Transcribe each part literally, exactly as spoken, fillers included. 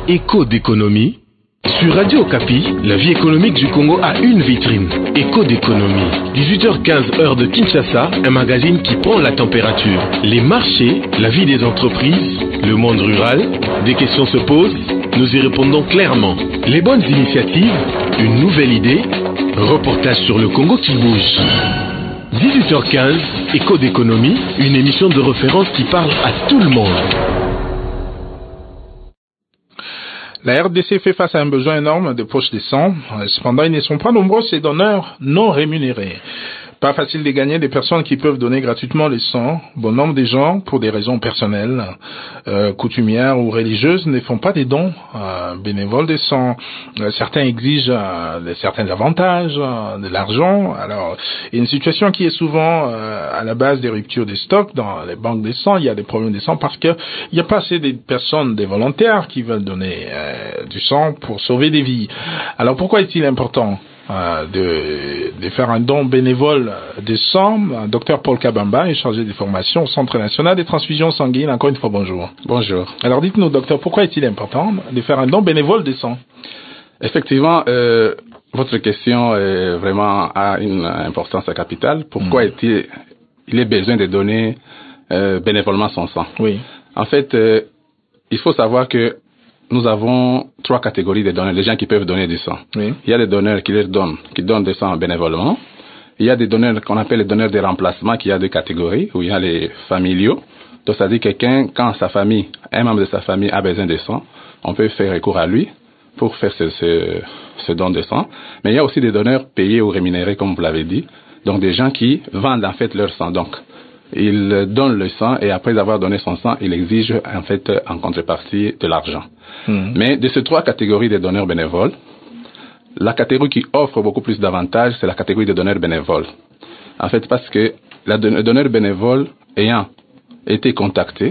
Écho d'économie. Sur Radio Okapi, la vie économique du Congo a une vitrine. Écho d'économie. dix-huit heures quinze heure de Kinshasa, un magazine qui prend la température. Les marchés, la vie des entreprises, le monde rural, des questions se posent, nous y répondons clairement. Les bonnes initiatives, une nouvelle idée, reportage sur le Congo qui bouge. dix-huit heures quinze, Écho d'économie, une émission de référence qui parle à tout le monde. La R D C fait face à un besoin énorme de poches de sang. Cependant, ils ne sont pas nombreux ces donneurs non rémunérés. Pas facile de gagner des personnes qui peuvent donner gratuitement le sang. Bon nombre de gens, pour des raisons personnelles, euh, coutumières ou religieuses, ne font pas des dons euh, bénévoles de sang. Euh, certains exigent euh, certains avantages, euh, de l'argent. Alors, une situation qui est souvent euh, à la base des ruptures de stock dans les banques de sang. Il y a des problèmes de sang parce que il n'y a pas assez de personnes, des volontaires qui veulent donner euh, du sang pour sauver des vies. Alors, pourquoi est-il important Euh, de, de faire un don bénévole de sang? Docteur Paul Kabamba est chargé des formations au Centre national des transfusions sanguines. Encore une fois, bonjour. Bonjour. Alors dites-nous, docteur, pourquoi est-il important de faire un don bénévole de sang? Effectivement, euh, votre question est vraiment a une importance capitale. Pourquoi mmh. est-il il est besoin de donner euh, bénévolement son sang? Oui. En fait, euh, il faut savoir que nous avons trois catégories de donneurs, les gens qui peuvent donner du sang. Oui. Il y a des donneurs qui leur donnent, qui donnent du sang bénévolement. Il y a des donneurs qu'on appelle les donneurs de remplacement, qui a deux catégories, où il y a les familiaux. Donc, ça dit quelqu'un, quand sa famille, un membre de sa famille a besoin de sang, on peut faire recours à lui pour faire ce, ce, ce don de sang. Mais il y a aussi des donneurs payés ou rémunérés, comme vous l'avez dit. Donc, des gens qui vendent en fait leur sang. Donc, il donne le sang et après avoir donné son sang, il exige en fait en contrepartie de l'argent. Mmh. Mais de ces trois catégories de donneurs bénévoles, la catégorie qui offre beaucoup plus d'avantages, c'est la catégorie de donneurs bénévoles. En fait, parce que le donneur bénévole ayant été contacté,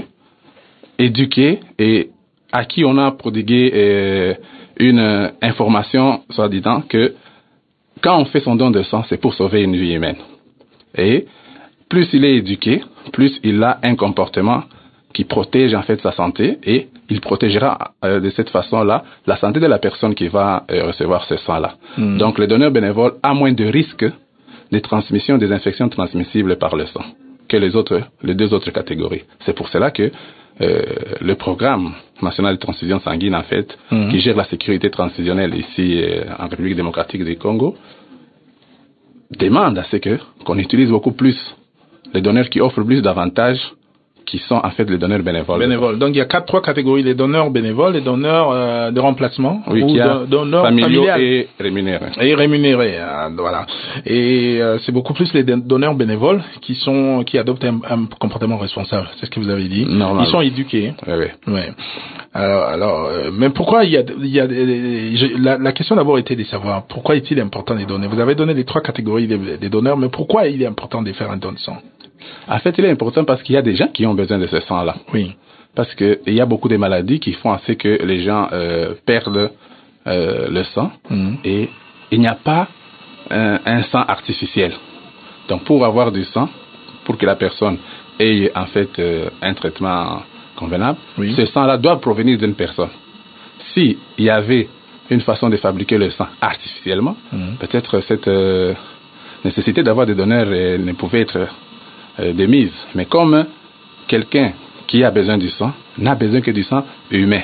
éduqué et à qui on a prodigué euh, une information, soit disant que quand on fait son don de sang, c'est pour sauver une vie humaine. Et plus il est éduqué, plus il a un comportement qui protège en fait sa santé et il protégera euh, de cette façon-là la santé de la personne qui va euh, recevoir ce sang-là. Mmh. Donc, le donneur bénévole a moins de risques de transmission des infections transmissibles par le sang que les autres, les deux autres catégories. C'est pour cela que euh, le programme national de transfusion sanguine, en fait, mmh. qui gère la sécurité transfusionnelle ici euh, en République démocratique du Congo, demande à ce que qu'on utilise beaucoup plus les donneurs qui offrent plus d'avantages, qui sont en fait les donneurs bénévoles. Bénévoles. Donc il y a quatre, trois catégories, les donneurs bénévoles, les donneurs euh, de remplacement, oui, ou qui a donneurs familiaux familiales. et rémunérés. Et rémunérés, euh, voilà. Et euh, c'est beaucoup plus les donneurs bénévoles qui sont qui adoptent un, un comportement responsable. C'est ce que vous avez dit. Normal. Ils sont éduqués. Oui, oui. Ouais. Alors, alors euh, mais pourquoi il y a, il y a je, la, la question d'abord était de savoir pourquoi est-il important de donner. Vous avez donné les trois catégories des, des donneurs, mais pourquoi il est important de faire un don de sang? En fait, il est important parce qu'il y a des gens qui ont besoin de ce sang-là. Oui. Parce que il y a beaucoup de maladies qui font assez que les gens euh, perdent euh, le sang mmh. et il n'y a pas un, un sang artificiel. Donc, pour avoir du sang, pour que la personne ait en fait euh, un traitement convenable, oui. ce sang-là doit provenir d'une personne. Si il y avait une façon de fabriquer le sang artificiellement, mmh. peut-être cette euh, nécessité d'avoir des donneurs euh, ne pouvait être euh, de mise. Mais comme quelqu'un qui a besoin du sang n'a besoin que du sang humain.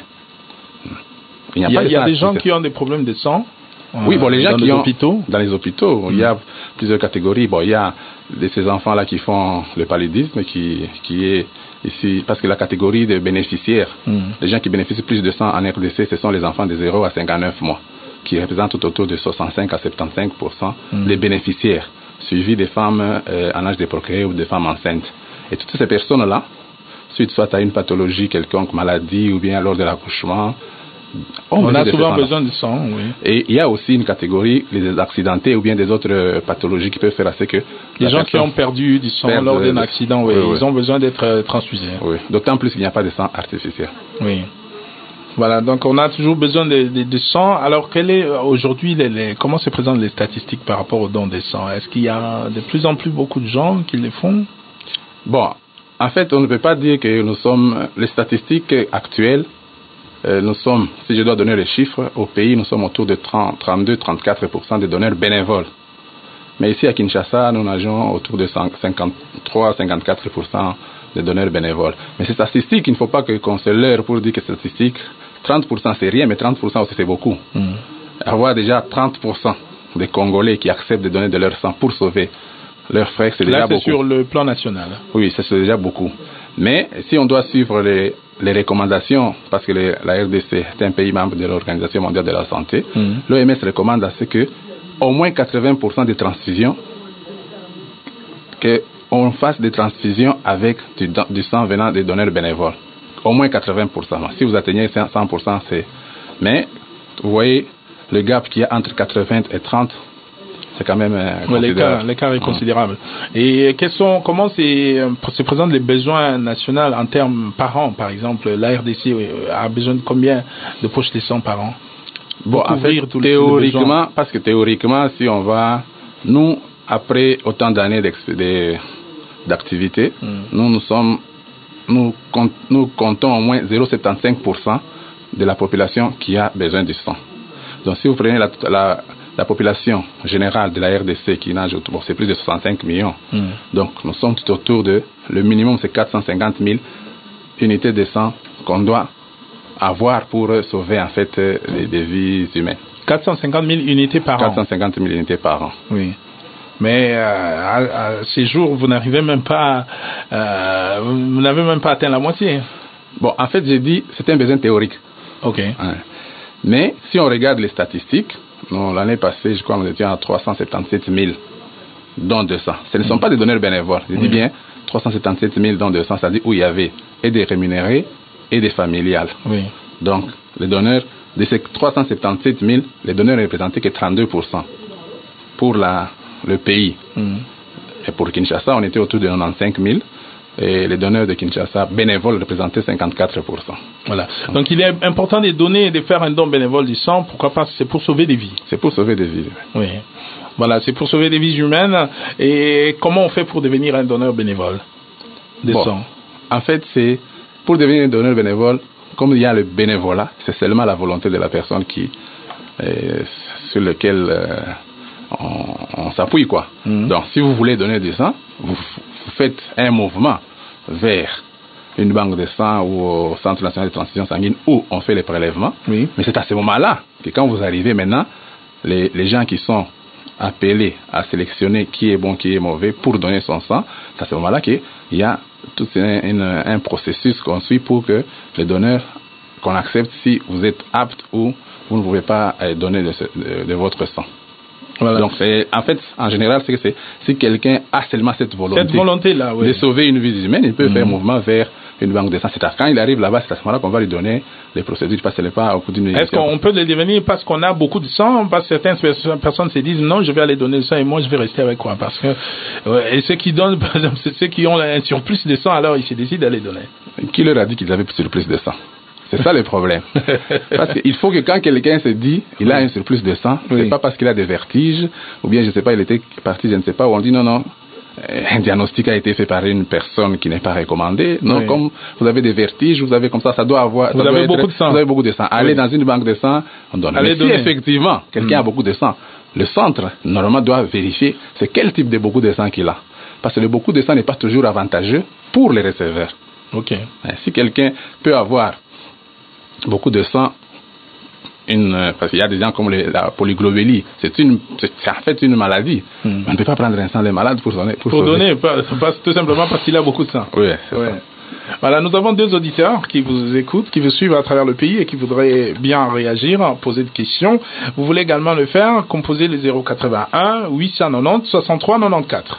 Il y a, il y a, il y a des gens qui ont des problèmes de sang. Oui, bon, les gens dans qui les ont hôpitaux. Dans les hôpitaux, mmh. il y a plusieurs catégories. Bon, il y a de ces enfants-là qui font le paludisme, qui, qui est ici, parce que la catégorie des bénéficiaires, mmh. les gens qui bénéficient plus de sang en R D C, ce sont les enfants de zéro à cinquante-neuf mois, qui représentent tout autour de soixante-cinq à soixante-quinze pour cent mmh. des bénéficiaires, suivis des femmes euh, en âge de procréer ou des femmes enceintes. Et toutes ces personnes-là, suite soit à une pathologie quelconque, maladie ou bien lors de l'accouchement, on, on a souvent besoin de sang, oui. Et il y a aussi une catégorie, les accidentés ou bien des autres pathologies qui peuvent faire assez que... Les gens qui ont perdu du sang lors d'un accident, oui, oui, ils oui. ont besoin d'être transfusés. Oui, d'autant plus qu'il n'y a pas de sang artificiel. Oui. Voilà, donc on a toujours besoin de, de, de sang. Alors, quel est aujourd'hui, les, les, comment se présentent les statistiques par rapport au don de sang? Est-ce qu'il y a de plus en plus beaucoup de gens qui le font? Bon, en fait, on ne peut pas dire que nous sommes... Les statistiques actuelles euh, nous sommes, si je dois donner les chiffres, au pays, nous sommes autour de trente, trente-deux, trente-quatre pour cent de donneurs bénévoles. Mais ici à Kinshasa, nous nageons autour de cinquante-trois, cinquante-quatre pour cent de donneurs bénévoles. Mais ces statistiques, il ne faut pas que, qu'on se leurre pour dire que ces statistiques, trente pour cent c'est rien, mais trente pour cent aussi c'est beaucoup. Mmh. Avoir déjà trente pour cent des Congolais qui acceptent de donner de leur sang pour sauver leurs frères, c'est déjà Là, c'est beaucoup. sur le plan national. Oui, c'est déjà beaucoup. Mais si on doit suivre les, les recommandations, parce que les, la R D C est un pays membre de l'Organisation mondiale de la santé, mmh. l'O M S recommande à ce que au moins quatre-vingts pour cent des transfusions, qu'on fasse des transfusions avec du, du sang venant des donneurs bénévoles. Au moins quatre-vingts pour cent. Si vous atteignez cent pour cent, c'est... Mais, vous voyez, le gap qu'il y a entre quatre-vingts et trente, c'est quand même euh, ouais, considérable. L'écart est considérable. Mmh. Et quels sont, comment c'est, se présentent les besoins nationaux en termes par an, par exemple? La R D C a besoin de combien de poches de sang par an? Bon, en fait, théoriquement, parce que théoriquement, si on va, nous, après autant d'années d'activité, mmh. nous, nous sommes, nous, nous comptons au moins zéro virgule soixante-quinze pour cent de la population qui a besoin du sang. Donc, si vous prenez la, la, la population générale de la R D C qui nage autour, bon, c'est plus de soixante-cinq millions. Mmh. Donc, nous sommes tout autour de, le minimum c'est quatre cent cinquante mille unités de sang qu'on doit avoir pour sauver en fait des, des vies humaines. quatre cent cinquante mille unités par an. quatre cent cinquante mille unités par an. Oui. Mais euh, à, à ces jours, vous n'arrivez même pas, euh, vous n'avez même pas atteint la moitié. Bon, en fait, j'ai dit, c'est un besoin théorique. Ok. Ouais. Mais si on regarde les statistiques, l'année passée, je crois, nous étions à trois cent soixante-dix-sept mille dons de sang. Ce ne sont mmh. pas des donneurs bénévoles. Je dis mmh. bien trois cent soixante-dix-sept mille dons de sang, c'est-à-dire où il y avait et des rémunérés et des familiales. Oui. Donc, les donneurs, de ces trois cent soixante-dix-sept mille, les donneurs ne représentaient que trente-deux pour cent pour la, le pays. Mm. Et pour Kinshasa, on était autour de quatre-vingt-quinze mille. Et les donneurs de Kinshasa bénévoles représentaient cinquante-quatre pour cent. Voilà. Donc, il est important de donner et de faire un don bénévole du sang. Pourquoi pas? C'est pour sauver des vies. C'est pour sauver des vies. Oui. Voilà, c'est pour sauver des vies humaines. Et comment on fait pour devenir un donneur bénévole de bon, sang? En fait, c'est pour devenir un donneur bénévole, comme il y a le bénévolat, c'est seulement la volonté de la personne qui, euh, sur laquelle euh, on, on s'appuie, quoi. Mm-hmm. Donc, si vous voulez donner du sang, vous, vous faites un mouvement vers une banque de sang ou au Centre national de transfusion sanguine où on fait les prélèvements. Oui. Mais c'est à ce moment-là que quand vous arrivez maintenant, les, les gens qui sont appelés à sélectionner qui est bon, qui est mauvais pour donner son sang, c'est à ce moment-là qu'il y a tout un, une, un processus qu'on suit pour que les donneurs, qu'on accepte si vous êtes apte ou vous ne pouvez pas donner de, de, de votre sang. Voilà. Donc, c'est, en fait, en général, c'est que c'est, si quelqu'un a seulement cette volonté, cette volonté là, oui. de sauver une vie humaine, il peut mmh. faire un mouvement vers une banque de sang. C'est à, quand il arrive là-bas, c'est à ce moment-là qu'on va lui donner les procédures, parce qu'elle n'est pas au coup d'une... Est-ce qu'on peut le devenir parce qu'on a beaucoup de sang, parce que certaines personnes se disent non, je vais aller donner le sang et moi je vais rester avec quoi? Parce que ouais, et ceux qui donnent, par exemple, c'est ceux qui ont un surplus de sang, alors ils se décident d'aller donner. Qui leur a dit qu'ils avaient un surplus de sang? C'est ça le problème. Parce qu'il faut que quand quelqu'un se dit il a un surplus de sang, oui. c'est pas parce qu'il a des vertiges, ou bien je sais pas, il était parti, je ne sais pas, où on dit non, non, un diagnostic a été fait par une personne qui n'est pas recommandée. Non, oui. comme vous avez des vertiges, vous avez comme ça, ça doit avoir... Vous ça avez doit beaucoup être, de sang. Vous avez beaucoup de sang. Allez oui. dans une banque de sang, on donne. Allez Mais donner. si effectivement, quelqu'un mmh. a beaucoup de sang, le centre, normalement, doit vérifier c'est quel type de beaucoup de sang qu'il a. Parce que le beaucoup de sang n'est pas toujours avantageux pour les receveurs. Ok. Si quelqu'un peut avoir beaucoup de sang, une, parce qu'il y a des gens comme les, la polyglobulie, c'est, une, c'est en fait une maladie. Mm. On ne peut pas prendre un sang de malade pour donner. Pour, pour donner, pas, pas, tout simplement parce qu'il a beaucoup de sang. Oui, c'est ouais. ça. Voilà, nous avons deux auditeurs qui vous écoutent, qui vous suivent à travers le pays et qui voudraient bien réagir, poser des questions. Vous voulez également le faire, composez le zéro quatre-vingt-un huit cent quatre-vingt-dix soixante-trois quatre-vingt-quatorze.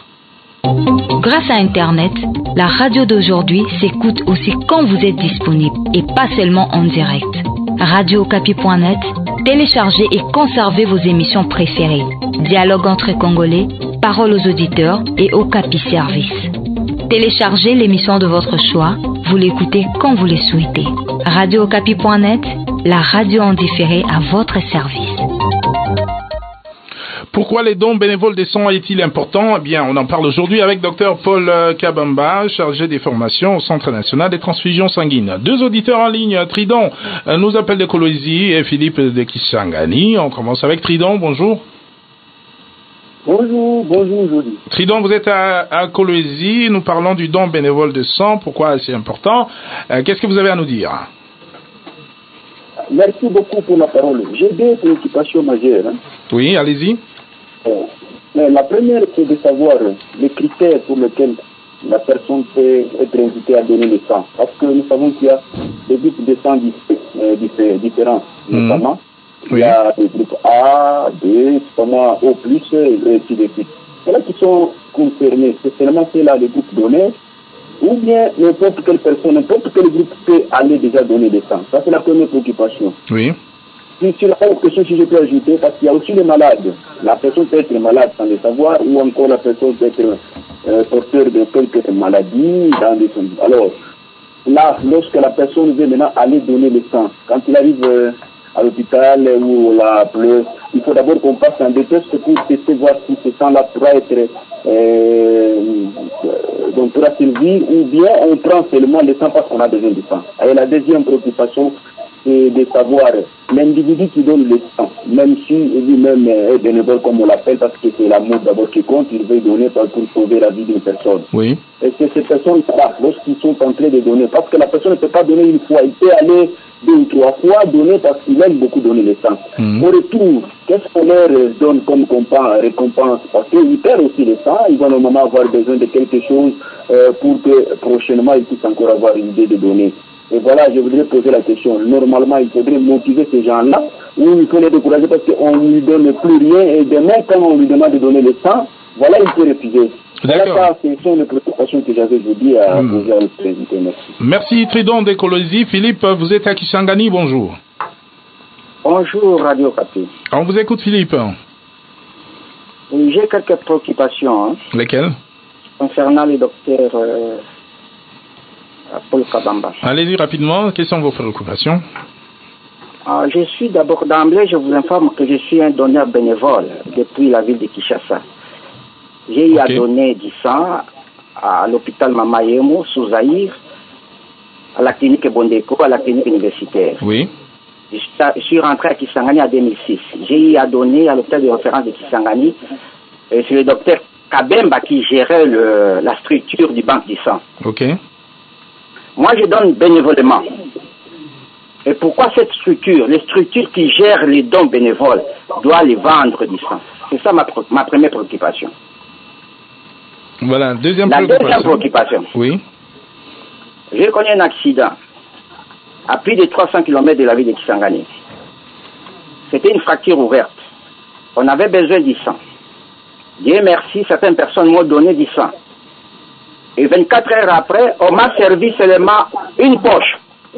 Grâce à Internet, la radio d'aujourd'hui s'écoute aussi quand vous êtes disponible et pas seulement en direct. radio okapi point net, téléchargez et conservez vos émissions préférées. Dialogue entre Congolais, paroles aux auditeurs et Okapi Service. Téléchargez l'émission de votre choix, vous l'écoutez quand vous le souhaitez. radio okapi point net, la radio en différé à votre service. Pourquoi les dons bénévoles des sang est-il important? Eh bien, on en parle aujourd'hui avec Dr Paul Kabamba, chargé des formations au Centre national des transfusions sanguines. Deux auditeurs en ligne, Tridon nous appelle de Kolwezi et Philippe de Kisangani. On commence avec Tridon, bonjour. Bonjour, bonjour Jody. Tridon, vous êtes à, à Kolwezi, nous parlons du don bénévole de sang, pourquoi c'est important? euh, Qu'est-ce que vous avez à nous dire? Merci beaucoup pour la parole. J'ai deux préoccupations majeures. Hein. Oui, allez-y. Euh, la première, c'est de savoir les critères pour lesquels la personne peut être invitée à donner le sang. Parce que nous savons qu'il y a des groupes de sang euh, différents, mmh. notamment. Oui. Il y a des groupes A, B, O plus, et ainsi de suite. Ceux-là qui sont concernés, c'est seulement ceux-là, les groupes donnés, ou bien n'importe quelle personne, n'importe quel groupe peut aller déjà donner des sang. Ça, c'est la première préoccupation. Oui. Puis, sur la question, si je peux ajouter, parce qu'il y a aussi les malades. La personne peut être malade sans le savoir, ou encore la personne peut être euh, porteur de quelques maladies. Dans des... Alors, là, lorsque la personne veut maintenant aller donner le sang, quand il arrive euh, à l'hôpital ou la pleure, il faut d'abord qu'on passe un des tests pour tester voir si ce sang-là pourra être euh, donc pourra servir, ou bien on prend seulement le sang parce qu'on a besoin de sang. Et la deuxième préoccupation, c'est de savoir l'individu qui donne le sang, même si lui-même est bénévole comme on l'appelle, parce que c'est l'amour d'abord qui compte, il veut donner pour sauver la vie d'une personne. Oui. Et c'est ces personnes-là, lorsqu'ils sont en train de donner, parce que la personne ne peut pas donner une fois, il peut aller deux ou trois fois donner parce qu'il aime beaucoup donner le sang. Mmh. Au retour, qu'est-ce qu'on leur donne comme récompense? Parce qu'ils perdent aussi le sang, ils vont normalement avoir besoin de quelque chose euh, pour que prochainement ils puissent encore avoir une idée de donner. Et voilà, je voudrais poser la question. Normalement, il faudrait motiver ces gens-là, ou il faut les décourager parce qu'on ne lui donne plus rien, et demain, quand on lui demande de donner le sang, voilà, il peut refuser. D'accord. Ça, ce sont les préoccupations que j'avais, je dis, à mmh. poser à notre président. Merci. Merci, Tridon de Kolwezi. Philippe, vous êtes à Kisangani, bonjour. Bonjour, Radio Kapi. On vous écoute, Philippe. Oui, j'ai quelques préoccupations. Hein, lesquelles? Concernant le docteur euh, Paul Kabamba. Allez-y rapidement, quelles sont vos préoccupations? ah, Je suis d'abord d'emblée, je vous informe que je suis un donneur bénévole depuis la ville de Kinshasa. J'ai eu okay. à donner du sang à l'hôpital Mamayemo, sous Zaïre, à la clinique Bondeko, à la clinique universitaire. Oui. Je suis rentré à Kisangani en deux mille six. J'ai eu à donner à l'hôpital de référence de Kisangani. C'est le docteur Kabemba qui gérait le, la structure du banque du sang. Ok. Moi, je donne bénévolement. Et pourquoi cette structure, les structures qui gèrent les dons bénévoles, doivent les vendre du sang? C'est ça ma, ma première préoccupation. Voilà, deuxième La préoccupation. deuxième préoccupation. Oui. J'ai connu un accident à plus de trois cents kilomètres de la ville de Kisangani. C'était une fracture ouverte. On avait besoin du sang. Dieu merci, certaines personnes m'ont donné du sang. Et vingt-quatre heures après, on m'a servi seulement une poche.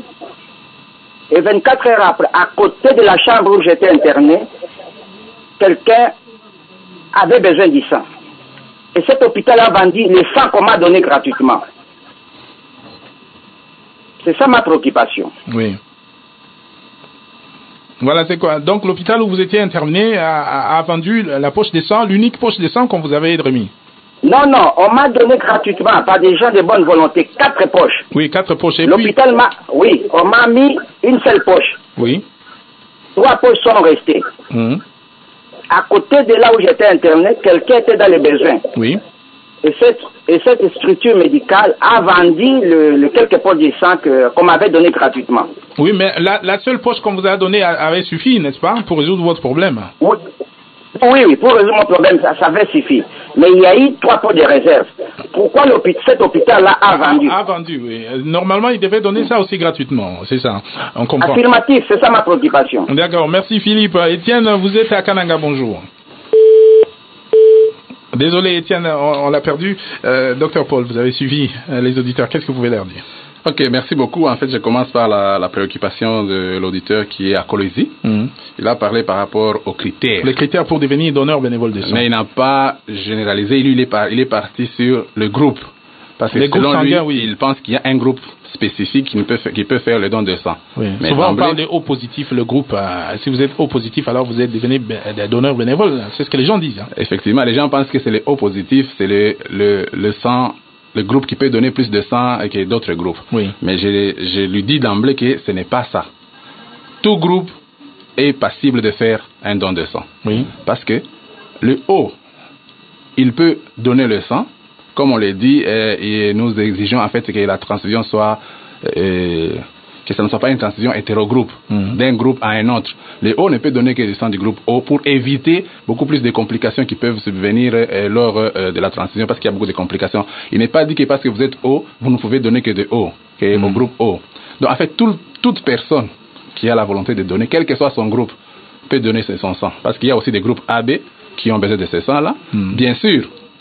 Et vingt-quatre heures après, à côté de la chambre où j'étais interné, quelqu'un avait besoin du sang. Et cet hôpital a vendu le sang qu'on m'a donné gratuitement. C'est ça ma préoccupation. Oui. Voilà, c'est quoi? Donc l'hôpital où vous étiez interné a, a, a vendu la poche de sang, l'unique poche de sang qu'on vous avait remis? Non, non, on m'a donné gratuitement par des gens de bonne volonté, quatre poches. Oui, quatre poches. L'hôpital puis... m'a, oui, on m'a mis une seule poche. Oui. Trois poches sont restées. Mmh. À côté de là où j'étais interné, quelqu'un était dans les besoins. Oui. Et cette, et cette structure médicale a vendu le, le quelques poches de sang que, qu'on m'avait donné gratuitement. Oui, mais la, la seule poche qu'on vous a donnée avait suffi, n'est-ce pas, pour résoudre votre problème? Oui. Oui, oui, pour résoudre mon problème, ça, ça avait suffi. Mais il y a eu trois pots de réserve. Pourquoi cet hôpital-là a vendu? A vendu, oui. Normalement, il devait donner ça aussi gratuitement, c'est ça. On comprend. Affirmatif, c'est ça ma préoccupation. D'accord, merci Philippe. Étienne, vous êtes à Kananga, bonjour. Désolé Étienne, on, on l'a perdu. Euh, Docteur Paul, vous avez suivi euh, les auditeurs, qu'est-ce que vous pouvez leur dire? Ok, merci beaucoup. En fait, je commence par la, la préoccupation de l'auditeur qui est à Kolwezi. Mm-hmm. Il a parlé par rapport aux critères. Les critères pour devenir donneur bénévole de sang. Mais il n'a pas généralisé. Lui, il est, par, il est parti sur le groupe. Parce que les groupes selon sanguins, lui, oui. il pense qu'il y a un groupe spécifique qui peut, qui peut faire le don de sang. Oui. Mais souvent, on d'emblée- parle de O positif, le groupe. Euh, si vous êtes O positif, alors vous êtes devenu bé- des donneurs bénévoles. C'est ce que les gens disent. Hein. Effectivement, les gens pensent que c'est le O positif, c'est le, le, le sang, le groupe qui peut donner plus de sang que d'autres groupes. Oui. Mais je, je lui dis d'emblée que ce n'est pas ça. Tout groupe est passible de faire un don de sang. Oui. Parce que le O, il peut donner le sang, comme on l'a dit, euh, et nous exigeons en fait que la transfusion soit, euh, que ça ne soit pas une transfusion hétérogroupe, Mhm. d'un groupe à un autre. Le O ne peut donner que du sang du groupe O pour éviter beaucoup plus de complications qui peuvent subvenir euh, lors euh, de la transfusion, parce qu'il y a beaucoup de complications. Il n'est pas dit que parce que vous êtes O, vous ne pouvez donner que de O, que Mhm. au groupe O. Donc en fait, tout- toute personne qui a la volonté de donner, quel que soit son groupe, peut donner son sang. Parce qu'il y a aussi des groupes A B qui ont besoin de ce sang-là. Mhm. Bien sûr,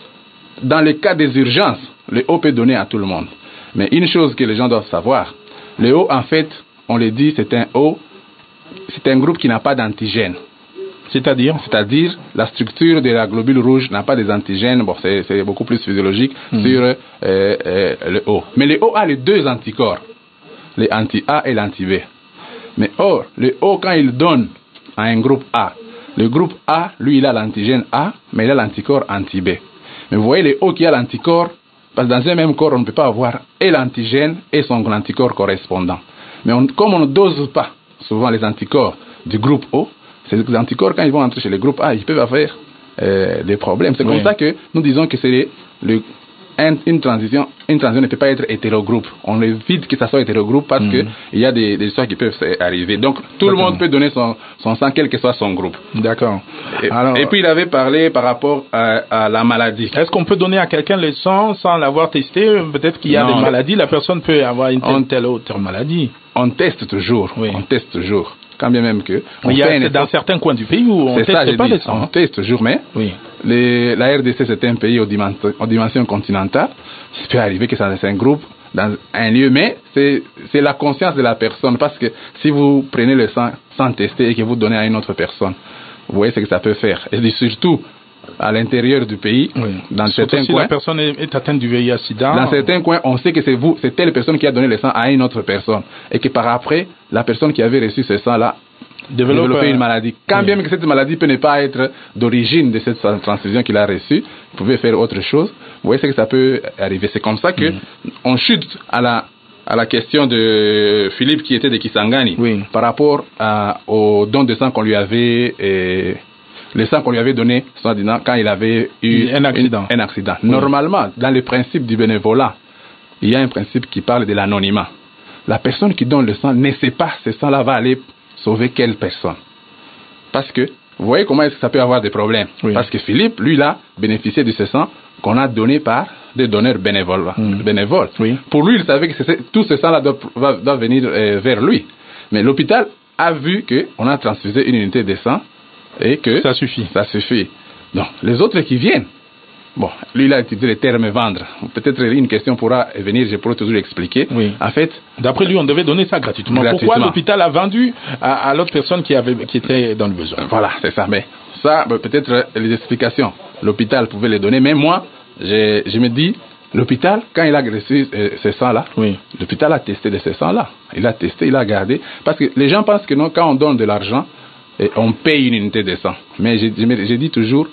dans les cas des urgences, le O peut donner à tout le monde. Mais une chose que les gens doivent savoir, le O, en fait, on le dit, c'est un O, c'est un groupe qui n'a pas d'antigène. C'est-à-dire C'est-à-dire, la structure de la globule rouge n'a pas des antigènes, bon, c'est, c'est beaucoup plus physiologique Mhm. sur euh, euh, le O. Mais le O a les deux anticorps, les anti-A et l'anti-B. Mais or, le O, quand il donne à un groupe A, le groupe A, lui, il a l'antigène A, mais il a l'anticorps anti-B. Mais vous voyez, le O qui a l'anticorps, parce que dans un même corps, on ne peut pas avoir et l'antigène et son anticorps correspondant. Mais on- comme on ne dose pas souvent les anticorps du groupe O, ces anticorps, quand ils vont entrer chez le groupe A, ils peuvent avoir euh, des problèmes. C'est Oui. comme ça que nous disons que c'est le, le- un- une transition, une transition ne peut pas être hétérogroupe. On évite que ça soit hétérogroupe parce Mhm. que il y a des, des histoires qui peuvent euh, arriver. Donc tout le D'accord. monde peut donner son, son sang, quel que soit son groupe. D'accord. Et, Alors, et puis il avait parlé par rapport à, à la maladie. est-ce qu'on peut donner à quelqu'un le sang sans l'avoir testé? Peut-être qu'il y a Non. des maladies, la personne peut avoir une telle, On- telle autre maladie. On teste toujours, Oui. on teste toujours. Quand bien même que on Il y a, fait un c'est dans effort. certains coins du pays où on C'est teste ça, j'ai pas dit. le sang. On teste toujours, mais Oui. les- la R D C c'est un pays aux dimensions, aux dimensions continentales. Il peut arriver que ça c'est un groupe dans un lieu, mais c'est c'est la conscience de la personne, parce que si vous prenez le sang sans tester et que vous donnez à une autre personne, vous voyez ce que ça peut faire. Et surtout à l'intérieur du pays, Oui. dans Surtout certains si coins. la personne est, est atteinte du V I H sida. Dans certains coins, on sait que c'est vous, c'est telle personne qui a donné le sang à une autre personne, et que par après, la personne qui avait reçu ce sang-là Développe, développer euh, une maladie. Quand oui. bien que cette maladie peut ne pas être d'origine de cette transfusion qu'il a reçue, il pouvait faire autre chose. Vous voyez ce que ça peut arriver. C'est comme ça que Mm. on chute à la à la question de Philippe qui était de Kisangani, Oui. par rapport à, au don de sang qu'on lui avait euh, le sang qu'on lui avait donné soi-disant, quand il avait eu Un accident. une- un accident. Oui. Normalement, dans le principe du bénévolat, il y a un principe qui parle de l'anonymat. La personne qui donne le sang ne sait pas ce sang-là va aller sauver quelle personne. Parce que, vous voyez comment est-ce que ça peut avoir des problèmes. Oui. Parce que Philippe, lui, là, bénéficiait de ce sang qu'on a donné par des donneurs bénévoles. Mm. bénévoles. Oui. Pour lui, il savait que c'est- tout ce sang-là doit, va- doit venir euh, vers lui. Mais l'hôpital a vu qu'on a transfusé une unité de sang et que Ça suffit. ça suffit. Donc, les autres qui viennent, bon, lui, il a utilisé le terme vendre. Peut-être une question pourra venir, je pourrai toujours expliquer. Oui. En fait, D'après lui, on devait donner ça gratuitement. Gratuitement. Pourquoi l'hôpital a vendu à, à l'autre personne qui, avait, qui était dans le besoin? voilà, c'est ça. Mais ça, ben, peut-être euh, les explications, l'hôpital pouvait les donner. Mais moi, je, je me dis, l'hôpital, quand il a reçu euh, ce sang-là, Oui. l'hôpital a testé de ce sang-là. Il a testé, il a gardé. Parce que les gens pensent que non, quand on donne de l'argent, et on paye une unité de sang. Mais je, je, me- je dis toujours,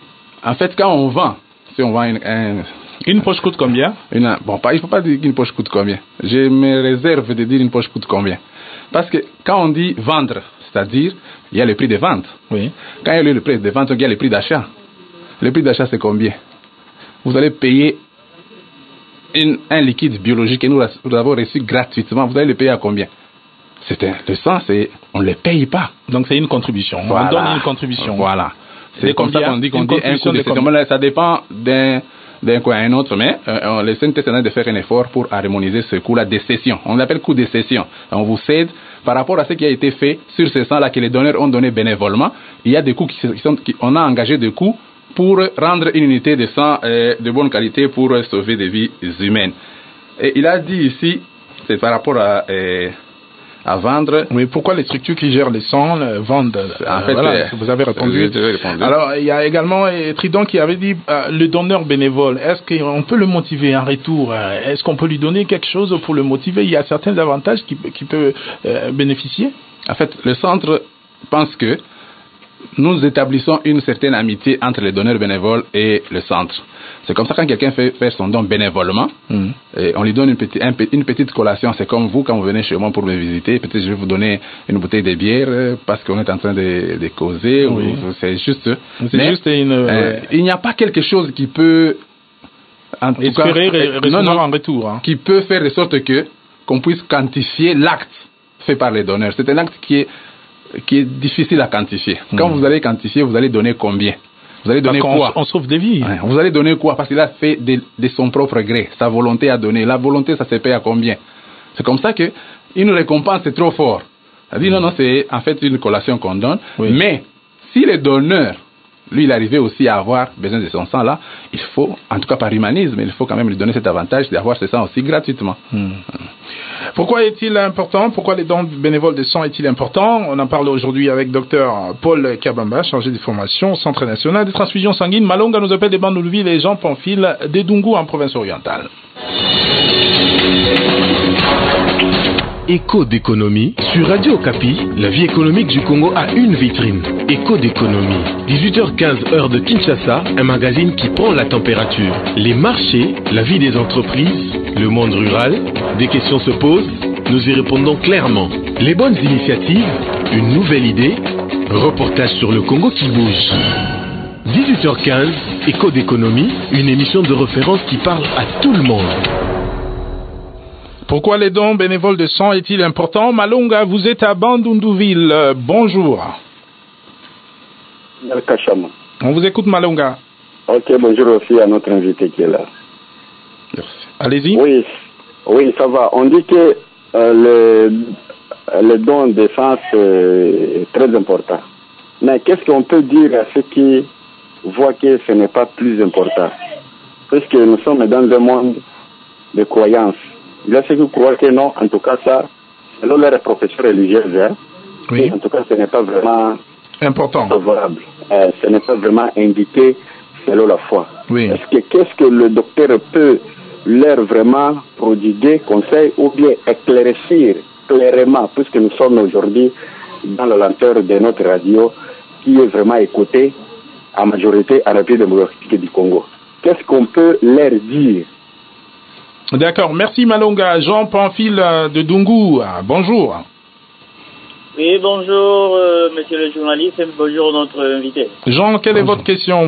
en fait, quand on vend, si on vend une, un, Une poche coûte combien? une, bon, pas, il ne faut pas dire qu'une poche coûte combien. Je me réserve de dire une poche coûte combien. Parce que quand on dit vendre, c'est-à-dire, il y a le prix de vente. Oui. Quand il y a le prix de vente, il y a le prix d'achat. Le prix d'achat, c'est combien? Vous allez payer une- un liquide biologique que nous, nous avons reçu gratuitement. Vous allez le payer à combien? C'est un- le sang, c'est, on ne le paye pas. Donc c'est une contribution. Voilà. On donne une contribution. Voilà. C'est C'est comme ça combien? qu'on dit qu'on Une dit un contribution coup de de session. combien? Bon, ça dépend d'un d'un coin à un autre, mais euh, on- le C N T est en train de faire un effort pour harmoniser ce coût-là de cession. On l'appelle coût de cession. On vous cède par rapport à ce qui a été fait sur ce sang-là que les donneurs ont donné bénévolement. Il y a des coûts qui, qui sont, qui- on a engagé des coûts pour rendre une unité de sang euh, de bonne qualité pour euh, sauver des vies humaines. Et il a dit ici, c'est par rapport à, euh, à vendre. Oui, pourquoi les structures qui gèrent les sangs euh, vendent euh, En fait, voilà, euh, vous avez répondu. répondu. Alors, il y a également euh, Tridon qui avait dit euh, le donneur bénévole. Est-ce qu'on peut le motiver en retour? euh, Est-ce qu'on peut lui donner quelque chose pour le motiver? Il y a certains avantages qui, qui peut euh, bénéficier. En fait, le centre pense que nous établissons une certaine amitié entre les donneurs bénévoles et le centre. C'est comme ça quand quelqu'un fait faire son don bénévolement, mmh. et on lui donne une petite, un, une petite collation. C'est comme vous quand vous venez chez moi pour me visiter. Peut-être je vais vous donner une bouteille de bière parce qu'on est en train de, de causer. Oui. Ou, c'est juste. C'est mais, juste une. Euh, euh, il n'y a pas quelque chose qui peut en tout espérer cas, ré- non, non, en retour, hein. qui peut faire de sorte que qu'on puisse quantifier l'acte fait par les donneurs. C'est un acte qui est qui est difficile à quantifier. Mmh. Quand vous allez quantifier, vous allez donner combien? Vous allez donner quoi? On, on sauve des vies. Ouais, vous allez donner quoi? Parce qu'il a fait de, de son propre gré, sa volonté à donner. La volonté, ça se paye à combien? C'est comme ça que une récompense c'est trop fort. Ça dit mmh. non, non, c'est en fait une collation qu'on donne. Oui. Mais si le donneur, lui, il arrivait aussi à avoir besoin de son sang là, il faut, en tout cas par humanisme, il faut quand même lui donner cet avantage d'avoir ce sang aussi gratuitement. Mmh. Pourquoi est-il important? Pourquoi les dons bénévoles de sang est-il important? On en parle aujourd'hui avec docteur Paul Kabamba, chargé des formations au Centre national de transfusion sanguine. Malonga nous appelle des Bandoulville et Jean Pamphile des Dungu en province orientale. Écho d'économie sur Radio Okapi, la vie économique du Congo a une vitrine. Écho d'économie, dix-huit heures quinze heure de Kinshasa, un magazine qui prend la température. Les marchés, la vie des entreprises, le monde rural, des questions se posent, nous y répondons clairement. Les bonnes initiatives, une nouvelle idée, reportage sur le Congo qui bouge. dix-huit heures quinze, Écho d'économie, une émission de référence qui parle à tout le monde. Pourquoi les dons bénévoles de sang est-il important? Malonga, vous êtes à Bandundouville. Euh, bonjour. On vous écoute, Malonga. Ok, bonjour aussi à notre invité qui est là. Merci. Allez-y. Oui, oui, ça va. On dit que euh, le, le don de sang est très important. Mais qu'est-ce qu'on peut dire à ceux qui voient que ce n'est pas plus important? Parce que nous sommes dans un monde de croyances. Il y a ceux qui croient que non, en tout cas ça, selon leur professeur religieux, hein, oui. en tout cas ce n'est pas vraiment important, favorable. Euh, ce n'est pas vraiment indiqué selon la foi. Oui. Est-ce que qu'est-ce que le docteur peut leur vraiment prodiguer, conseil ou bien éclaircir clairement, puisque nous sommes aujourd'hui dans la lenteur de notre radio qui est vraiment écoutée en majorité à la République démocratique du Congo. Qu'est-ce qu'on peut leur dire? D'accord, merci Malonga. Jean Pamphile de Dungu, bonjour. Oui, bonjour euh, monsieur le journaliste et bonjour notre invité. Jean, quelle bonjour. est votre question?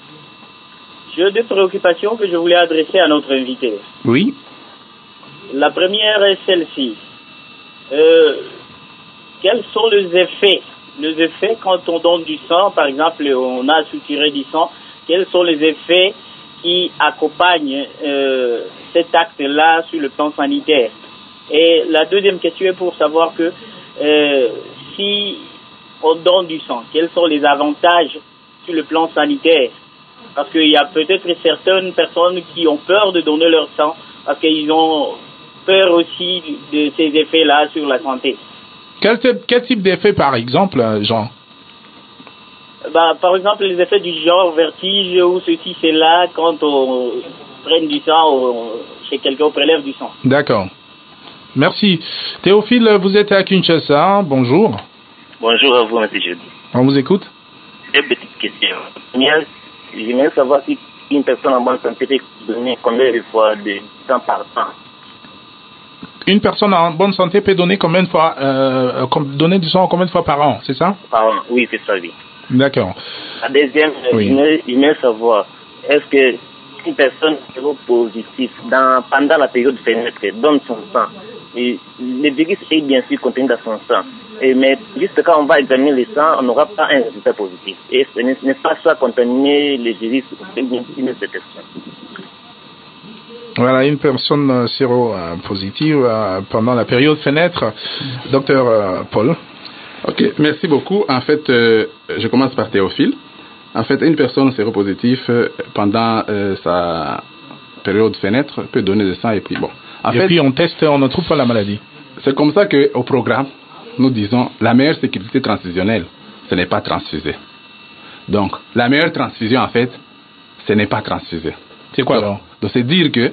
J'ai deux préoccupations que je voulais adresser à notre invité. Oui. La première est celle-ci. Euh, quels sont les effets Les effets quand on donne du sang, par exemple, on a soutiré du sang, quels sont les effets qui accompagnent euh, cet acte-là sur le plan sanitaire? Et la deuxième question est pour savoir que euh, si on donne du sang, quels sont les avantages sur le plan sanitaire? Parce qu'il y a peut-être certaines personnes qui ont peur de donner leur sang parce qu'ils ont peur aussi de ces effets-là sur la santé. Quel type, quel type d'effet, par exemple, Jean? Bah, par exemple, les effets du genre vertige ou ceci, c'est là quand on prenne du sang ou chez quelqu'un, on prélève du sang. D'accord. Merci. Théophile, vous êtes à Kinshasa. Bonjour. Bonjour à vous, M. Jeudi. On vous écoute. Deux petites questions. J'aimerais savoir si une personne en bonne santé peut donner combien de fois de sang par an. Une personne en bonne santé peut donner combien de fois, euh, donner du sang combien de fois par an, c'est ça? Par an, oui, c'est ça, oui. D'accord. La deuxième, oui. J'aimerais savoir, est-ce que une personne séropositive, dans, pendant la période fenêtre, donne son sang, et le virus est bien sûr contenu dans son sang, et, mais juste quand on va examiner le sang, on n'aura pas un résultat positif. Et ce n'est pas ça contaminer le virus une autre personne. Voilà, une personne séropositive euh, pendant la période fenêtre. Docteur euh, Paul. Ok, merci beaucoup. En fait, euh, je commence par Théophile. En fait, une personne séropositive euh, pendant euh, sa période fenêtre peut donner du sang et puis bon. En et fait, puis on teste, on ne trouve pas la maladie. c'est comme ça qu'au programme, nous disons la meilleure sécurité transfusionnelle, ce n'est pas transfuser. Donc, la meilleure transfusion, en fait, ce n'est pas transfuser. C'est quoi alors? Donc, c'est dire que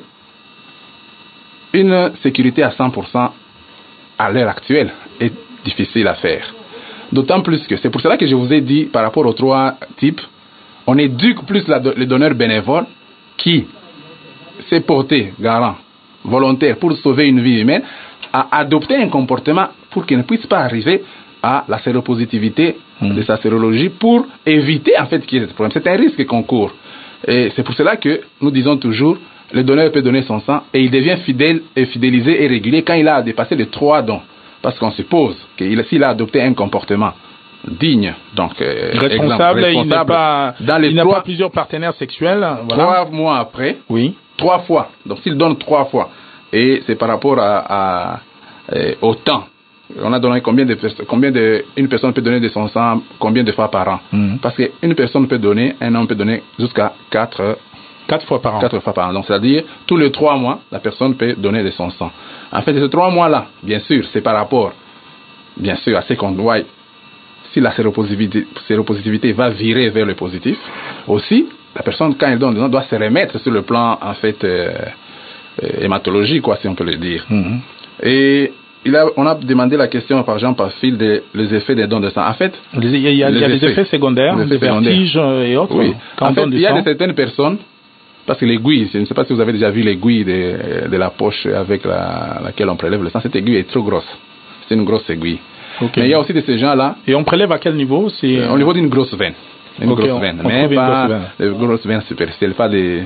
une sécurité à cent pour cent à l'heure actuelle est difficile à faire. D'autant plus que, c'est pour cela que je vous ai dit, par rapport aux trois types, on éduque plus la, le donneur bénévole qui s'est porté garant, volontaire pour sauver une vie humaine, à adopter un comportement pour qu'il ne puisse pas arriver à la séropositivité mmh. de sa sérologie pour éviter en fait qu'il y ait des problèmes. C'est un risque qu'on court. Et c'est pour cela que nous disons toujours, le donneur peut donner son sang et il devient fidèle et fidélisé et régulier quand il a dépassé les trois dons. Parce qu'on suppose qu'il s'il a adopté un comportement digne, donc euh, responsable, exemple, responsable, il n'a pas, dans les il trois, n'a pas plusieurs partenaires sexuels. Voilà. Trois mois après, oui. trois fois. Donc s'il donne trois fois, et c'est par rapport à, à, à au temps. On a donné combien de combien de une personne peut donner de son sang combien de fois par an. Mm-hmm. Parce qu'une personne peut donner, un homme peut donner jusqu'à quatre quatre fois par an. Quatre fois par an. Donc c'est-à-dire tous les trois mois, la personne peut donner de son sang. En fait, ces trois mois-là, bien sûr, c'est par rapport, bien sûr, à ce qu'on doit. Si la séropositivité, séropositivité va virer vers le positif, aussi la personne quand elle donne, doit se remettre sur le plan en fait euh, euh, hématologique, quoi, si on peut le dire. Mm-hmm. Et il a, on a demandé la question par Jean Parfil des les effets des dons de sang. En fait, il y a, il y a, les, il y a effets, des effets secondaires, des vertiges et autres. Oui. Quand en fait, il y a sang. de certaines personnes, parce que l'aiguille, je ne sais pas si vous avez déjà vu l'aiguille de, de la poche avec la, laquelle on prélève le sang. Cette aiguille est trop grosse. C'est une grosse aiguille. Okay. Mais il y a aussi de ces gens-là. Et on prélève à quel niveau? C'est euh, au niveau d'une grosse veine. Une okay, grosse veine. On, on mais pas des grosses veines superficielles, pas des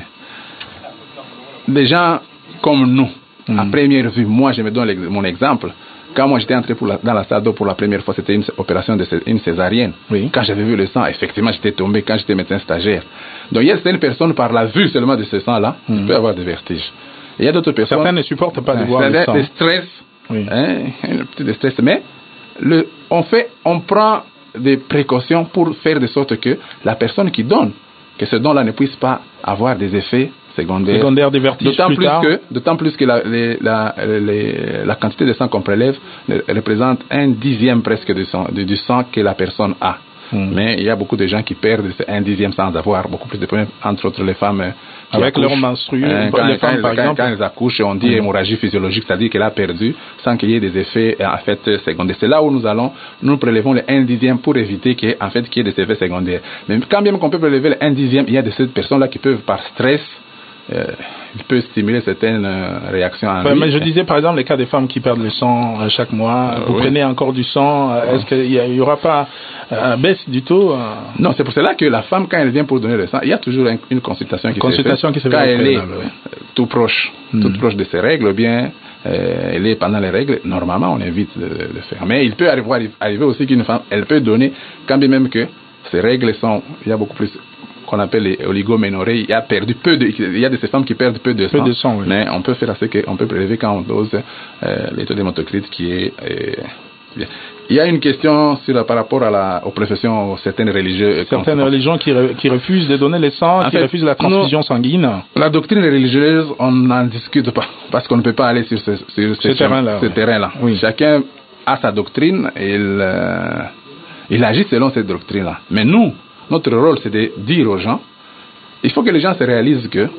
des gens comme nous. Mm. À première vue, moi je me donne mon exemple. Quand moi j'étais entré pour la, dans la salle d'eau pour la première fois, c'était une opération de une césarienne. Oui. Quand j'avais vu le sang, effectivement j'étais tombé quand j'étais médecin stagiaire. Donc il y a certaines personnes par la vue seulement de ce sang-là, mm. qui peut avoir des vertiges. Et il y a d'autres personnes. Certains ne supportent pas de voir le sang. Des stress, oui. hein, un petit stress, mais le, on fait, on prend des précautions pour faire de sorte que la personne qui donne, que ce don-là ne puisse pas avoir des effets secondaires. Secondaires des vertiges d'autant plus plus tard. que, d'autant plus que la, les, la, les, la quantité de sang qu'on prélève représente un dixième presque du sang, du sang que la personne a. Mmh. Mais il y a beaucoup de gens qui perdent ce un dixième sans avoir beaucoup plus de problèmes, entre autres les femmes. Avec leur menstrue, hein, quand, les femmes quand, par quand, exemple. Quand elles accouchent, on dit mmh. hémorragie physiologique, c'est-à-dire qu'elle a perdu sans qu'il y ait des effets en fait secondaires. C'est là où nous allons, nous prélevons le un dixième pour éviter qu'il y ait, en fait, qu'il y ait des effets secondaires. Mais quand bien qu'on peut prélever le un dixième, il y a de ces personnes-là qui peuvent par stress, euh, il peut stimuler certaines euh, réactions en ouais, lui. Mais je disais par exemple les cas des femmes qui perdent le sang euh, chaque mois, euh, vous oui. prenez encore du sang, euh, est-ce qu'il n'y aura pas euh, une baisse du taux euh... Non, c'est pour cela que la femme quand elle vient pour donner le sang, il y a toujours un, une consultation qui consultation se fait qui se quand fait elle est ouais. tout proche, mm. toute proche de ses règles, bien euh, elle est pendant les règles, normalement on évite de le faire. Mais il peut arriver, arriver aussi qu'une femme, elle peut donner, quand bien même que ses règles sont, il y a beaucoup plus qu'on appelle les oligoménorrhées, il y a perdu peu de, il y a de ces femmes qui perdent peu de peu sang, de sang oui. Mais on peut faire assez qu'on peut prélever quand on dose euh, les taux d'hématocrite qui est euh, bien. Il y a une question sur, par rapport à la, aux professions, certaines religieuses. Certaines religions qui, re, qui refusent de donner les sangs, en qui fait, refusent la transfusion nous, sanguine. La doctrine religieuse, on n'en discute pas, parce qu'on ne peut pas aller sur ce, sur ce, ce terrain-là. Ce oui. terrain-là. Oui. Chacun a sa doctrine et il, euh, il agit selon cette doctrine-là. Mais nous, notre rôle, c'est de dire aux gens, il faut que les gens se réalisent que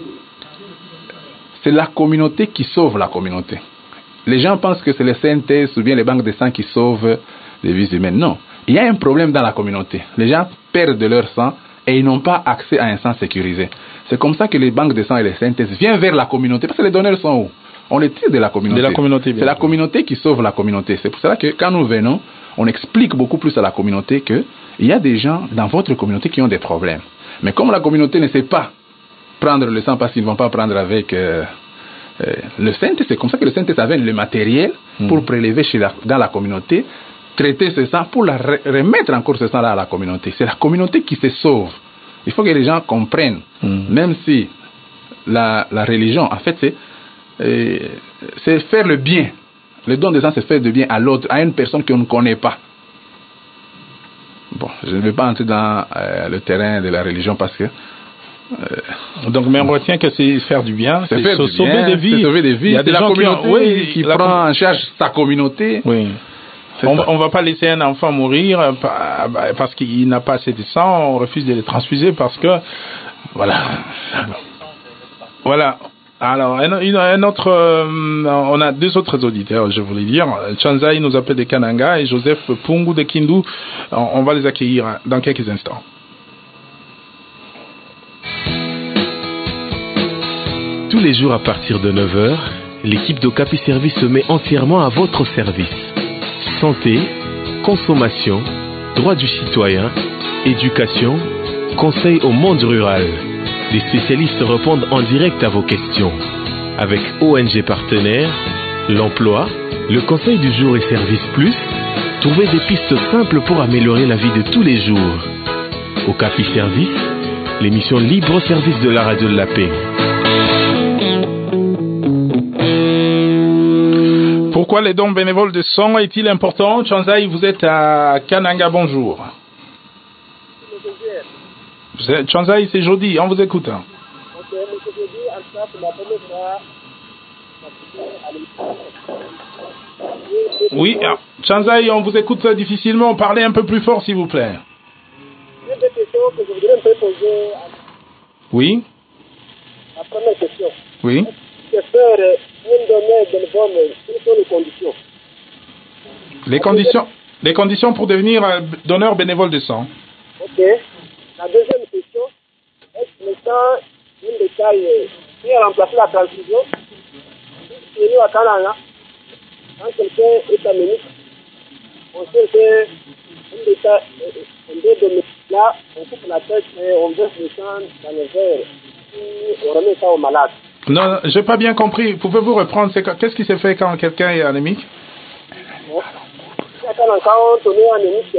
c'est la communauté qui sauve la communauté. Les gens pensent que c'est les C N T S ou bien les banques de sang qui sauvent les vies humaines. Non. Il y a un problème dans la communauté. Les gens perdent de leur sang et ils n'ont pas accès à un sang sécurisé. C'est comme ça que les banques de sang et les C N T S viennent vers la communauté. Parce que les donneurs sont où? On les tire de la communauté. De la communauté, bien c'est la communauté qui sauve la communauté. C'est pour ça que quand nous venons, on explique beaucoup plus à la communauté qu'il y a des gens dans votre communauté qui ont des problèmes. Mais comme la communauté ne sait pas prendre le sang parce qu'ils ne vont pas prendre avec euh, euh, le C N T S, c'est comme ça que le C N T S avait le matériel mmh. pour prélever chez la, dans la communauté, traiter ce sang pour la re- remettre encore ce sang-là à la communauté. C'est la communauté qui se sauve. Il faut que les gens comprennent, mmh. même si la, la religion, en fait, c'est, euh, c'est faire le bien. Le don de sang, c'est faire du bien à l'autre, à une personne qu'on ne connaît pas. Bon, je ne vais pas entrer dans euh, le terrain de la religion parce que euh, Donc, mais on retient que c'est faire du bien, c'est, c'est faire se du sauver bien, des vies. C'est sauver des vies. Il y a des la gens communauté qui, ont, oui, qui la prend com... en charge sa communauté. Oui. On, on va pas laisser un enfant mourir parce qu'il n'a pas assez de sang. On refuse de les transfuser parce que, voilà. Voilà. Alors, un, un autre, euh, on a deux autres auditeurs, je voulais dire. Chanzai nous appelle de Kananga et Joseph Pungu de Kindu. On, on va les accueillir dans quelques instants. Tous les jours à partir de neuf heures, l'équipe d'Okapi Service se met entièrement à votre service. Santé, consommation, droits du citoyen, éducation, conseil au monde rural. Les spécialistes répondent en direct à vos questions. Avec O N G partenaires, l'emploi, le conseil du jour et Service Plus, trouvez des pistes simples pour améliorer la vie de tous les jours. Okapi Service, l'émission libre au service de la radio de la paix. Pourquoi les dons bénévoles de sang est-il important? Chanzai, vous êtes à Kananga, bonjour. Chanzai, c'est Jody, on vous écoute. Ok, monsieur Jody, en tout cas, pour la première fois... Oui, Chanzai, on vous écoute difficilement. Parlez un peu plus fort, s'il vous plaît. Une des questions que je voudrais un peu poser. Oui. La première question. Oui. Que faire un donneur bénévole, quelles sont les conditions? Les conditions, les conditions pour devenir donneur bénévole de sang. Ok. La deuxième question, est-ce que le sang, une détail, qui a remplacé la transfusion? Si nous à Kananga, quand quelqu'un est anémique, on sait que une détail, un deux de là, on coupe la tête et on verse le sang dans le verre. Et on remet ça au malade. Non, j'ai pas bien compris. Pouvez-vous reprendre? C'est, qu'est-ce qui se fait quand quelqu'un est anémique? Bon. Quand on est anémique,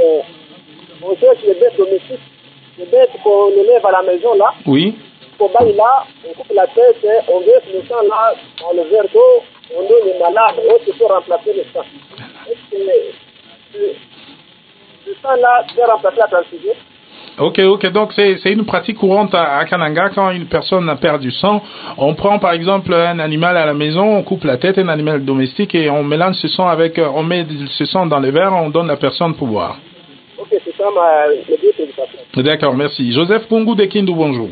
on cherche les bêtes domestiques. Les bêtes qu'on élève à la maison là. Oui. Au bail là, on coupe la tête, on verse le sang là dans le verre d'eau, on donne les malades, on peut remplacer le sang. Est-ce que le, le sang là peut remplacer la transfusion? Ok, ok, donc c'est, c'est une pratique courante à, à Kananga. Quand une personne perd du sang, on prend par exemple un animal à la maison, on coupe la tête, un animal domestique, et on mélange ce sang avec, on met ce sang dans les verres, on donne à la personne pour boire. Ok, c'est ça ma, le but de ça. D'accord, merci. Joseph Pungu de Kindu, bonjour.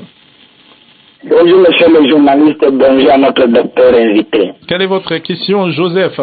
Bonjour monsieur le journaliste, bonjour à notre docteur invité. Quelle est votre question, Joseph?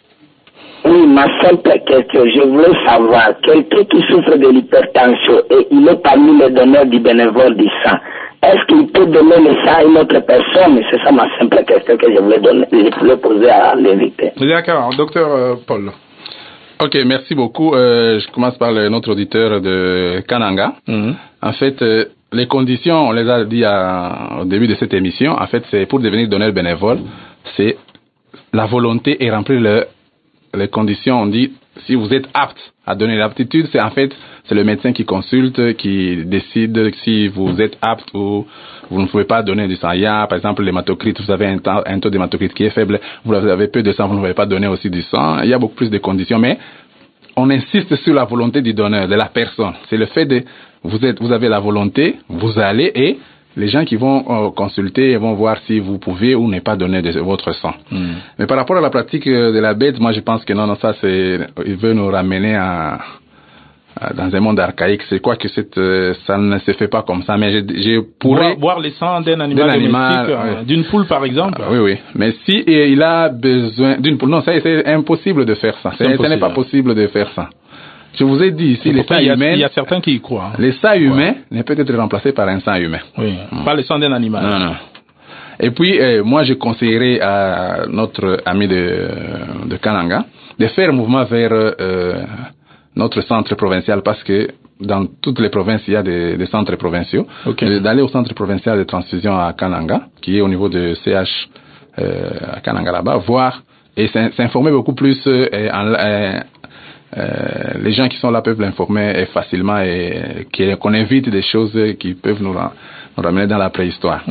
Oui, ma simple question, je voulais savoir, quelqu'un qui souffre de l'hypertension et il est parmi les donneurs du bénévole du sang, est-ce qu'il peut donner le sang à une autre personne? C'est ça ma simple question que je voulais, donner, je voulais poser à l'invité. D'accord, docteur euh, Paul. Ok, merci beaucoup. Euh, je commence par le, notre auditeur de Kananga. Mm-hmm. En fait, euh, les conditions, on les a dit à, au début de cette émission, en fait, c'est pour devenir donneur bénévole, c'est la volonté et remplir le les conditions, on dit, si vous êtes apte à donner l'aptitude, c'est en fait, c'est le médecin qui consulte, qui décide si vous êtes apte ou vous ne pouvez pas donner du sang. Il y a, par exemple, l'hématocrit, vous avez un, temps, un taux d'hématocrit qui est faible, vous avez peu de sang, vous ne pouvez pas donner aussi du sang. Il y a beaucoup plus de conditions, mais on insiste sur la volonté du donneur, de la personne. C'est le fait de, vous êtes, vous avez la volonté, vous allez et les gens qui vont euh, consulter vont voir si vous pouvez ou ne pas donner de votre sang. Mm. Mais par rapport à la pratique de la bête, moi je pense que non, non, ça c'est, il veut nous ramener à, à dans un monde archaïque. C'est quoi que cette, euh, ça ne se fait pas comme ça. Mais je, je pourrais boire, boire les sangs d'un animal, d'un animal domestique, euh, oui. D'une poule par exemple. Ah, oui, oui. Mais si il a besoin d'une poule, non, ça c'est impossible de faire ça. C'est, ce n'est pas possible de faire ça. Je vous ai dit ici, les sangs humains. Il y a certains qui y croient. Hein. Les sangs humains ouais. ne peuvent être remplacés par un sang humain. Oui. Mmh. Pas le sang d'un animal. Non, non. Et puis, euh, moi, je conseillerais à notre ami de, de Kananga de faire un mouvement vers euh, notre centre provincial parce que dans toutes les provinces, il y a des, des centres provinciaux. Okay. D'aller au centre provincial de transfusion à Kananga, qui est au niveau de C H euh, à Kananga là-bas, voir et s'informer beaucoup plus euh, en, euh, Euh, les gens qui sont là peuvent l'informer facilement et qu'on invite des choses qui peuvent nous, nous ramener dans la préhistoire.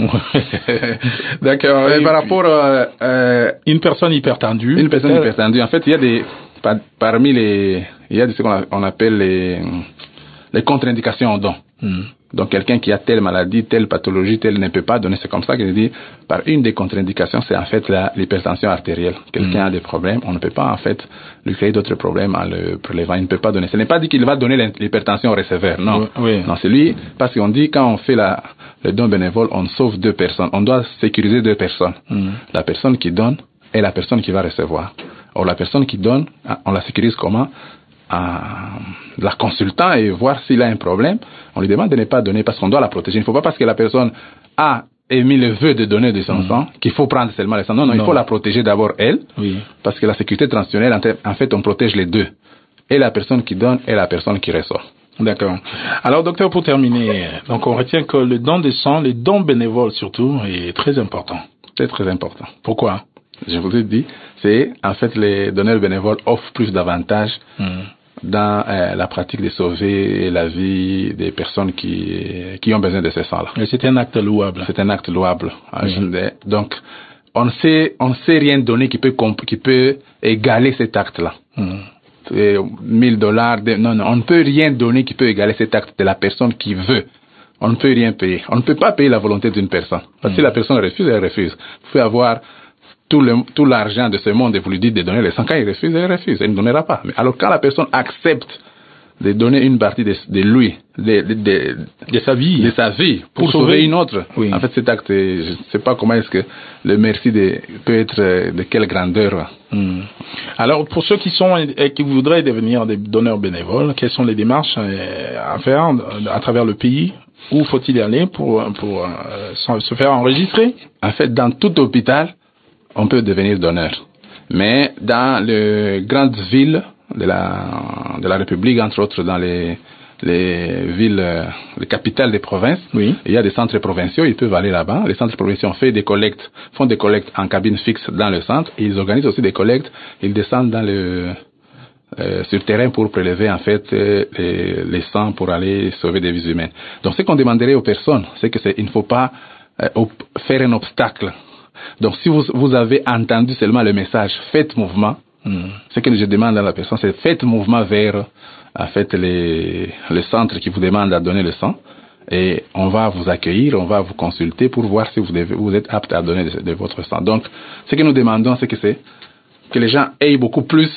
D'accord. Et par rapport à euh, une personne hypertendue. Une personne hypertendue. En fait, il y a des par, parmi les il y a ce qu'on on appelle les les contre-indications aux dons. Mm. Donc quelqu'un qui a telle maladie, telle pathologie, telle ne peut pas donner. C'est comme ça qu'il dit, par une des contre-indications, c'est en fait la, l'hypertension artérielle. Quelqu'un mmh. a des problèmes, on ne peut pas en fait lui créer d'autres problèmes en le prélevant. Il ne peut pas donner. Ce n'est pas dit qu'il va donner l'hypertension au receveur, non. Oui, oui. Non, c'est lui, parce qu'on dit quand on fait la, le don bénévole, on sauve deux personnes. On doit sécuriser deux personnes. Mmh. La personne qui donne et la personne qui va recevoir. Or la personne qui donne, on la sécurise comment? En la consultant et voir s'il a un problème, on lui demande de ne pas donner parce qu'on doit la protéger. Il ne faut pas parce que la personne a émis le vœu de donner de son mmh. sang qu'il faut prendre seulement le sang. Non, non, non, il faut la protéger d'abord elle, oui. parce que la sécurité transitionnelle, en fait, on protège les deux. Et la personne qui donne et la personne qui reçoit. D'accord. Alors, docteur, pour terminer, donc on retient que le don de sang, les dons bénévoles surtout, est très important. C'est très important. Pourquoi? Je vous ai dit, c'est en fait les donneurs bénévoles offrent plus d'avantages mmh. dans euh, la pratique de sauver la vie des personnes qui qui ont besoin de ce sang-là. Et c'est un acte louable. C'est un acte louable. Mmh. Donc, on ne sait on sait rien donner qui peut comp- qui peut égaler cet acte-là. Mmh. mille dollars, non, non, on ne peut rien donner qui peut égaler cet acte de la personne qui veut. On ne peut rien payer. On ne peut pas payer la volonté d'une personne. Parce que mmh. si la personne refuse, elle refuse. Vous pouvez avoir tout, le, tout l'argent de ce monde et vous lui dites de donner le sang. Quand il refuse, il refuse. Il ne donnera pas. Mais alors quand la personne accepte de donner une partie de, de lui, de, de, de, de sa vie, de sa vie pour, pour sauver, sauver une autre. Oui. En fait, cet acte, je ne sais pas comment est-ce que le merci de, peut être de quelle grandeur. Hmm. Alors, pour ceux qui sont et qui voudraient devenir des donneurs bénévoles, quelles sont les démarches à faire à travers le pays? Où faut-il y aller pour, pour euh, se faire enregistrer? En fait, dans tout hôpital, on peut devenir donneur. Mais dans les grandes villes de la, de la République, entre autres dans les, les villes, les capitales des provinces, oui. il y a des centres provinciaux, ils peuvent aller là-bas. Les centres provinciaux font des collectes, font des collectes en cabine fixe dans le centre. Et ils organisent aussi des collectes. Ils descendent dans le, euh, sur le terrain pour prélever en fait euh, les, les sangs pour aller sauver des vies humaines. Donc ce qu'on demanderait aux personnes, c'est que c'est, il ne faut pas euh, op- faire un obstacle. Donc, si vous, vous avez entendu seulement le message, faites mouvement. Mm. Ce que je demande à la personne, c'est faites mouvement vers, en fait, les, le centre qui vous demande à donner le sang. Et on va vous accueillir, on va vous consulter pour voir si vous, devez, vous êtes apte à donner de, de votre sang. Donc, ce que nous demandons, c'est que c'est, que les gens aient beaucoup plus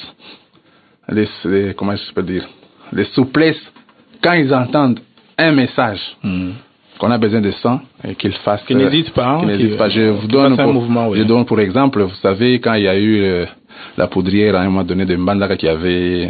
les, les comment je peux dire, les souplesses quand ils entendent un message. Mm. qu'on a besoin de sang et qu'il fasse. Qu'il n'hésite pas. Qu'il n'hésite pas. Je vous donne pour, mouvement, oui. je donne pour exemple, vous savez, quand il y a eu euh, la poudrière à un moment donné de Mbandaka qui avait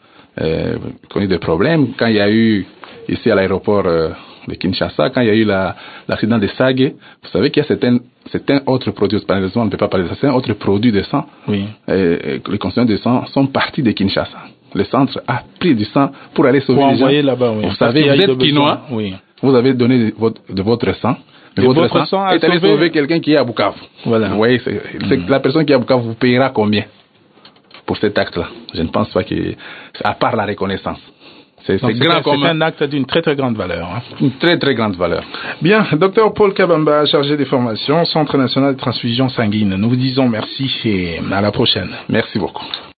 euh, connu des problèmes, quand il y a eu ici à l'aéroport euh, de Kinshasa, quand il y a eu la, l'accident de Sage, vous savez qu'il y a certains, certains autres produits, malheureusement on ne peut pas parler de ça, certains autres produits de sang, oui. et, et les consommateurs de sang sont partis de Kinshasa. Le centre a pris du sang pour aller sauver pour les gens. Là-bas, oui. Vous savez, vous êtes quinois, oui. vous avez donné de votre, de votre sang, de votre, votre sang, sang est allé sauver quelqu'un qui est à Bukavu. Voilà. Vous voyez, c'est, c'est mmh. la personne qui est à Bukavu vous payera combien pour cet acte-là? Je ne pense pas que, à part la reconnaissance. C'est, c'est, grand c'est un acte d'une très très grande valeur. Hein. Une très très grande valeur. Bien, docteur Paul Kabamba, chargé des formations, Centre national de transfusion sanguine. Nous vous disons merci et à la prochaine. Merci beaucoup.